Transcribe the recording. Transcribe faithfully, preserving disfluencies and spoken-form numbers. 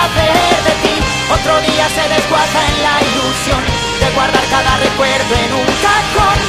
hacer de ti. Otro día se desguaza en la ilusión de guardar cada recuerdo en un cajón.